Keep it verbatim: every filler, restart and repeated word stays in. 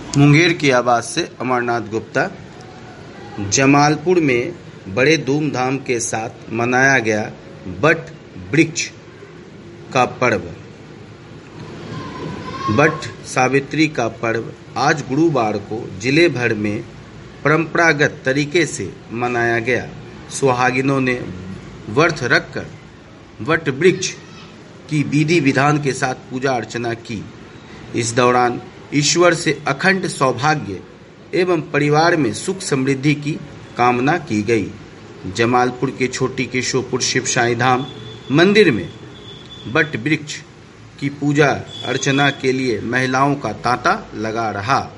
मुंगेर की आवाज़ से अमरनाथ गुप्ता। जमालपुर में बड़े धूमधाम के साथ मनाया गया वट वृक्ष का पर्व। वट सावित्री का पर्व आज गुरुवार को जिले भर में परंपरागत तरीके से मनाया गया। सुहागिनों ने व्रत रखकर वट वृक्ष की विधि विधान के साथ पूजा अर्चना की। इस दौरान ईश्वर से अखंड सौभाग्य एवं परिवार में सुख समृद्धि की कामना की गई। जमालपुर के छोटी केशवपुर शिव साई धाम मंदिर में वट वृक्ष की पूजा अर्चना के लिए महिलाओं का तांता लगा रहा।